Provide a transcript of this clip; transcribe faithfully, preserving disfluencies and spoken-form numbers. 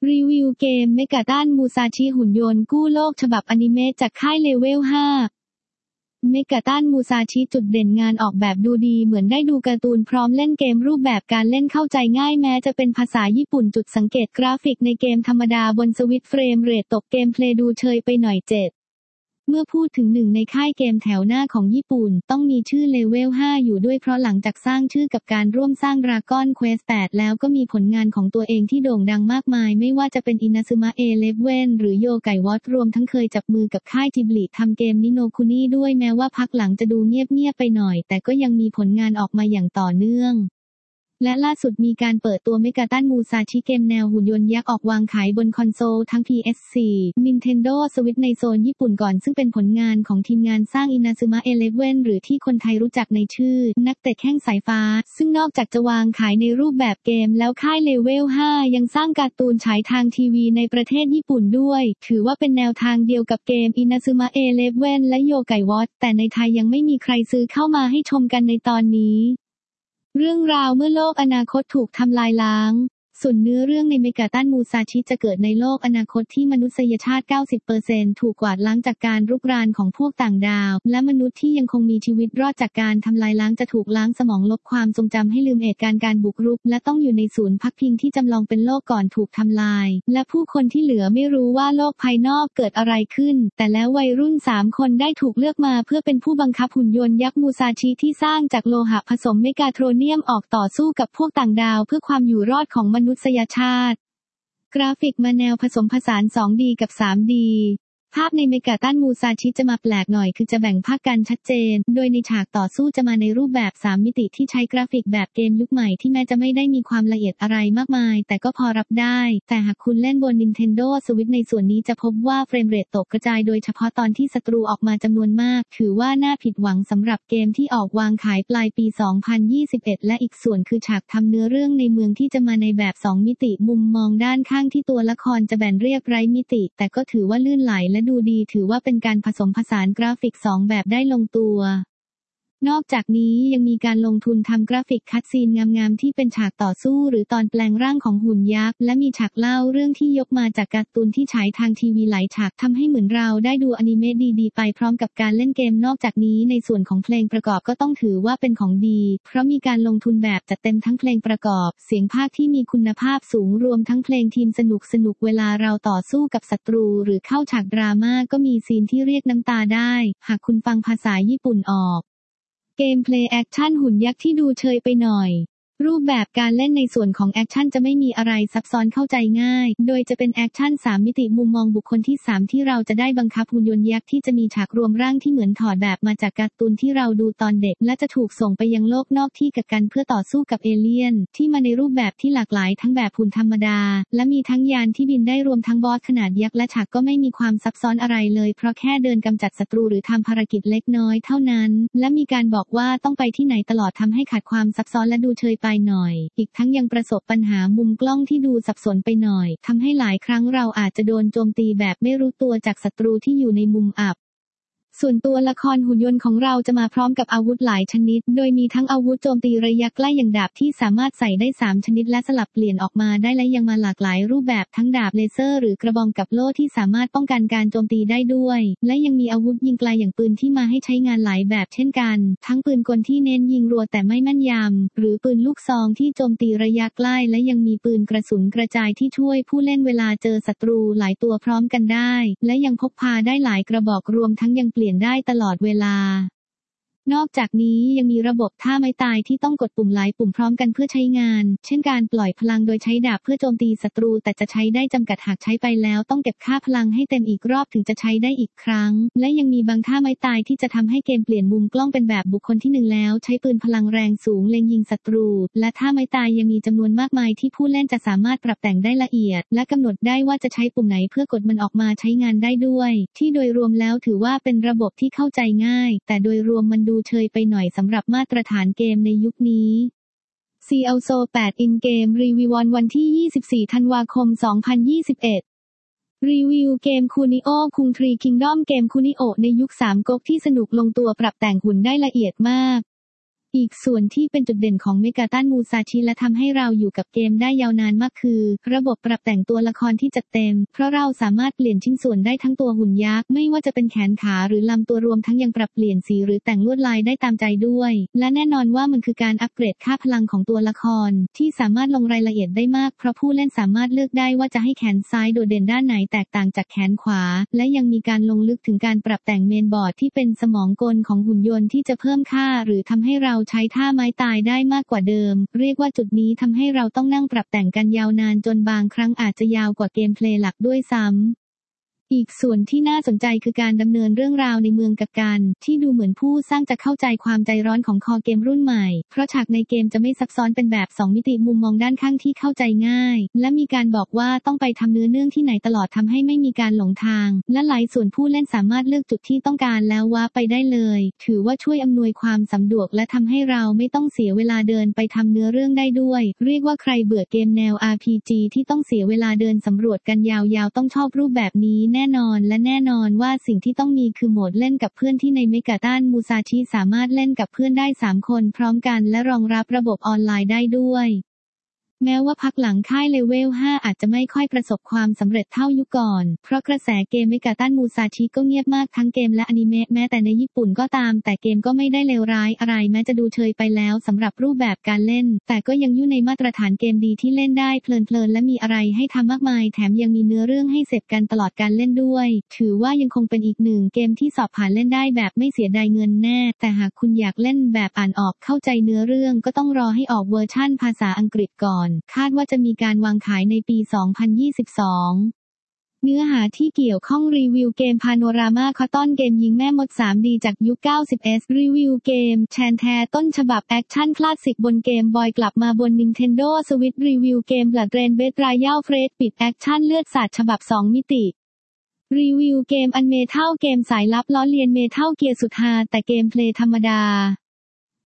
รีวิวเกมเมกาตันมูซาชิหุ่นยนต์กู้โลกฉบับอนิเมะจากค่ายเลเวลห้าเมกาตันมูซาชิจุดเด่นงานออกแบบดูดีเหมือนได้ดูการ์ตูนพร้อมเล่นเกมรูปแบบการเล่นเข้าใจง่ายแม้จะเป็นภาษาญี่ปุ่นจุดสังเกตกราฟิกในเกมธรรมดาบนสวิตช์เฟรมเรทตกเกมเพลย์ดูเชยไปหน่อยเจ็ดเมื่อพูดถึงหนึ่งในค่ายเกมแถวหน้าของญี่ปุ่นต้องมีชื่อเลเวลห้าอยู่ด้วยเพราะหลังจากสร้างชื่อกับการร่วมสร้าง Dragon Quest แปดแล้วก็มีผลงานของตัวเองที่โด่งดังมากมายไม่ว่าจะเป็น Inazuma Eleven หรือโยไกวอตรวมทั้งเคยจับมือกับค่ายจิบลิทำเกมนิโนคุนิด้วยแม้ว่าพักหลังจะดูเงียบๆไปหน่อยแต่ก็ยังมีผลงานออกมาอย่างต่อเนื่องและล่าสุดมีการเปิดตัวเมกาตันมูซาชิเกมแนวหุ่นยนต์ยักษ์ออกวางขายบนคอนโซลทั้ง พี เอส โฟร์ Nintendo Switch ในโซนญี่ปุ่นก่อนซึ่งเป็นผลงานของทีมงานสร้าง Inazuma Eleven หรือที่คนไทยรู้จักในชื่อนักเตะแข้งสายฟ้าซึ่งนอกจากจะวางขายในรูปแบบเกมแล้วค่ายเลเวลห้ายังสร้างการ์ตูนฉายทางทีวีในประเทศญี่ปุ่นด้วยถือว่าเป็นแนวทางเดียวกับเกม Inazuma Eleven และโยไกวอตแต่ในไทยยังไม่มีใครซื้อเข้ามาให้ชมกันในตอนนี้เรื่องราวเมื่อโลกอนาคตถูกทำลายล้างส่วนเนื้อเรื่องในเมกาตันมูซาชิจะเกิดในโลกอนาคตที่มนุษยชาติ เก้าสิบเปอร์เซ็นต์ ถูกกวาดล้างจากการรุกรานของพวกต่างดาวและมนุษย์ที่ยังคงมีชีวิตรอดจากการทำลายล้างจะถูกล้างสมองลบความทรงจำให้ลืมเหตุการณ์การบุกรุกและต้องอยู่ในศูนย์พักพิงที่จำลองเป็นโลกก่อนถูกทำลายและผู้คนที่เหลือไม่รู้ว่าโลกภายนอกเกิดอะไรขึ้นแต่แล้ววัยรุ่นสามคนได้ถูกเลือกมาเพื่อเป็นผู้บังคับหุ่นยนต์ยักษ์มูซาชิที่สร้างจากโลหะผสมเมกาโทรเนียมออกต่อสู้กับพวกต่างดาวเพื่อความอยู่รอดของมนุษยชาติกราฟิกมาแนวผสมผสาน สองดี กับ สามดี ภาพในเมกาตันมูซาชิจะมาแปลกหน่อยคือจะแบ่งภาคกันชัดเจนโดยในฉากต่อสู้จะมาในรูปแบบสามมิติที่ใช้กราฟิกแบบเกมยุคใหม่ที่แม้จะไม่ได้มีความละเอียดอะไรมากมายแต่ก็พอรับได้แต่หากคุณเล่นบน Nintendo Switch ในส่วนนี้จะพบว่าเฟรมเรทตกกระจายโดยเฉพาะตอนที่ศัตรูออกมาจำนวนมากถือว่าน่าผิดหวังสำหรับเกมที่ออกวางขายปลายปี สองพันยี่สิบเอ็ด และอีกส่วนคือฉากทำเนื้อเรื่องในเมืองที่จะมาในแบบสองมิติมุมมองด้านข้างที่ตัวละครจะแบนเรียบไร้มิติแต่ก็ถือว่าลื่นไหลและดูดีถือว่าเป็นการผสมผสานกราฟิกสองแบบได้ลงตัวนอกจากนี้ยังมีการลงทุนทำกราฟิกคัตซีนงามๆที่เป็นฉากต่อสู้หรือตอนแปลงร่างของหุ่นยักษ์และมีฉากเล่าเรื่องที่ยกมาจากการ์ตูนที่ฉายทางทีวีหลายฉากทำให้เหมือนเราได้ดูอนิเมะดีๆไปพร้อมกับการเล่นเกมนอกจากนี้ในส่วนของเพลงประกอบก็ต้องถือว่าเป็นของดีเพราะมีการลงทุนแบบจัดเต็มทั้งเพลงประกอบเสียงพากย์ที่มีคุณภาพสูงรวมทั้งเพลงทีมสนุกๆเวลาเราต่อสู้กับศัตรูหรือเข้าฉากดราม่าก็มีซีนที่เรียกน้ำตาได้หากคุณฟังภาษาญี่ปุ่นออกเกมเพลย์แอคชั่นหุ่นยักษ์ที่ดูเชยไปหน่อยรูปแบบการเล่นในส่วนของแอคชั่นจะไม่มีอะไรซับซ้อนเข้าใจง่ายโดยจะเป็นแอคชั่นสามมิติมุมมองบุคคลที่สามที่เราจะได้บังคับหุ่นยนต์ยักษ์ที่จะมีฉากรวมร่างที่เหมือนถอดแบบมาจากการ์ตูนที่เราดูตอนเด็กและจะถูกส่งไปยังโลกนอกที่กักกันเพื่อต่อสู้กับเอเลี่ยนที่มาในรูปแบบที่หลากหลายทั้งแบบหุ่นธรรมดาและมีทั้งยานที่บินได้รวมทั้งบอสขนาดยักษ์และฉากก็ไม่มีความซับซ้อนอะไรเลยเพราะแค่เดินกำจัดศัตรูหรือทำภารกิจเล็กน้อยเท่านั้นและมีการบอกว่าต้องไปที่ไหนตลอดทำให้ขาดความซับซ้อนและดูเชยไปหน่อยอีกทั้งยังประสบปัญหามุมกล้องที่ดูสับสนไปหน่อยทำให้หลายครั้งเราอาจจะโดนโจมตีแบบไม่รู้ตัวจากศัตรูที่อยู่ในมุมอับส่วนตัวละครหุ่นยนต์ของเราจะมาพร้อมกับอาวุธหลายชนิดโดยมีทั้งอาวุธโจมตีระยะใกล้อย่างดาบที่สามารถใส่ได้สามชนิดและสลับเปลี่ยนออกมาได้และยังมาหลากหลายรูปแบบทั้งดาบเลเซอร์หรือกระบองกับโล่ที่สามารถป้องกันการโจมตีได้ด้วยและยังมีอาวุธยิงไกลอย่างปืนที่มาให้ใช้งานหลายแบบเช่นกันทั้งปืนกลที่เน้นยิงรัวแต่ไม่แม่นยำหรือปืนลูกซองที่โจมตีระยะใกล้และยังมีปืนกระสุนกระจายที่ช่วยผู้เล่นเวลาเจอศัตรูหลายตัวพร้อมกันได้และยังพกพาได้หลายกระบอกรวมทั้งยังเปลี่ยนได้ตลอดเวลานอกจากนี้ยังมีระบบท่าไม้ตายที่ต้องกดปุ่มหลายปุ่มพร้อมกันเพื่อใช้งานเช่นการปล่อยพลังโดยใช้ดาบเพื่อโจมตีศัตรูแต่จะใช้ได้จำกัดหากใช้ไปแล้วต้องเก็บค่าพลังให้เต็มอีกรอบถึงจะใช้ได้อีกครั้งและยังมีบางท่าไม้ตายที่จะทำให้เกมเปลี่ยนมุมกล้องเป็นแบบบุคคลที่หนึ่งแล้วใช้ปืนพลังแรงสูงเล็งยิงศัตรูและท่าไม้ตายยังมีจำนวนมากมายที่ผู้เล่นจะสามารถปรับแต่งได้ละเอียดและกำหนดได้ว่าจะใช้ปุ่มไหนเพื่อกดมันออกมาใช้งานได้ด้วยที่โดยรวมแล้วถือว่าเป็นระบบที่เข้าใจง่ายแต่โดยรวมมันดูเชยไปหน่อยสำหรับมาตรฐานเกมในยุคนี้ ซี แอล โซ แปด In Game Review วันที่ยี่สิบสี่ธันวาคมสองพันยี่สิบเอ็ดรีวิวเกมคูนิโอคุงทรีคิงดอมเกมคูนิโอในยุคสามก๊กที่สนุกลงตัวปรับแต่งหุ่นได้ละเอียดมากอีกส่วนที่เป็นจุดเด่นของเมกาตันมูซาชิและทำให้เราอยู่กับเกมได้ยาวนานมากคือระบบปรับแต่งตัวละครที่จัดเต็มเพราะเราสามารถเปลี่ยนชิ้นส่วนได้ทั้งตัวหุ่นยักษ์ไม่ว่าจะเป็นแขนขาหรือลำตัวรวมทั้งยังปรับเปลี่ยนสีหรือแต่งลวดลายได้ตามใจด้วยและแน่นอนว่ามันคือการอัปเกรดค่าพลังของตัวละครที่สามารถลงรายละเอียดได้มากเพราะผู้เล่นสามารถเลือกได้ว่าจะให้แขนซ้ายโดดเด่นด้านไหนแตกต่างจากแขนขวาและยังมีการลงลึกถึงการปรับแต่งเมนบอร์ดที่เป็นสมองกลของหุ่นยนต์ที่จะเพิ่มค่าหรือทำให้เราใช้ท่าไม้ตายได้มากกว่าเดิมเรียกว่าจุดนี้ทำให้เราต้องนั่งปรับแต่งกันยาวนานจนบางครั้งอาจจะยาวกว่าเกมเพลย์หลักด้วยซ้ำอีกส่วนที่น่าสนใจคือการดำเนินเรื่องราวในเมืองกักกันที่ดูเหมือนผู้สร้างจะเข้าใจความใจร้อนของคอเกมรุ่นใหม่เพราะฉากในเกมจะไม่ซับซ้อนเป็นแบบสองมิติมุมมองด้านข้างที่เข้าใจง่ายและมีการบอกว่าต้องไปทำเนื้อเรื่องที่ไหนตลอดทำให้ไม่มีการหลงทางและหลายส่วนผู้เล่นสามารถเลือกจุดที่ต้องการแล้วว้าไปได้เลยถือว่าช่วยอำนวยความสะดวกและทำให้เราไม่ต้องเสียเวลาเดินไปทำเนื้อเรื่องได้ด้วยเรียกว่าใครเบื่อเกมแนว อาร์ พี จี ที่ต้องเสียเวลาเดินสำรวจกันยาวๆต้องชอบรูปแบบนี้แน่นอนและแน่แน่นอนว่าสิ่งที่ต้องมีคือโหมดเล่นกับเพื่อนที่ในเมกาตันมูซาชิสามารถเล่นกับเพื่อนได้สามคนพร้อมกันและรองรับระบบออนไลน์ได้ด้วยแม้ว่าพักหลังค่ายเลเวลห้าอาจจะไม่ค่อยประสบความสำเร็จเท่ายุคก่อนเพราะกระแสเกมเมกาตันมูซาชิก็เงียบมากทั้งเกมและอนิเมะแม้แต่ในญี่ปุ่นก็ตามแต่เกมก็ไม่ได้เลวร้ายอะไรแม้จะดูเชยไปแล้วสำหรับรูปแบบการเล่นแต่ก็ยังอยู่ในมาตรฐานเกมดีที่เล่นได้เพลินๆและมีอะไรให้ทำมากมายแถมยังมีเนื้อเรื่องให้เสพกันตลอดการเล่นด้วยถือว่ายังคงเป็นอีกหนึ่งเกมที่สอบผ่านเล่นได้แบบไม่เสียดายเงินแน่แต่หากคุณอยากเล่นแบบอ่านออกเข้าใจเนื้อเรื่องก็ต้องรอให้ออกเวอร์ชั่นภาษาอังกฤษก่อนคาดว่าจะมีการวางขายในปี สองพันยี่สิบสอง เนื้อหาที่เกี่ยวข้องรีวิวเกมพาโนรามาคอตตอนเกมยิงแม่มด ทรีดี จากยุค เก้าสิบ เอส รีวิวเกมแชนแทต้นฉบับแอคชั่นคลาสสิกบนเกมบอยกลับมาบน Nintendo Switch รีวิวเกม Blood Rain Beat Royal เฟรดปิดแอคชั่นเลือดสาดฉบับสองมิติรีวิวเกมอันเมทัลเกมสายลับล้อเลียนเมทัลเกียร์สุดฮาแต่เกมเพลย์ธรรมดา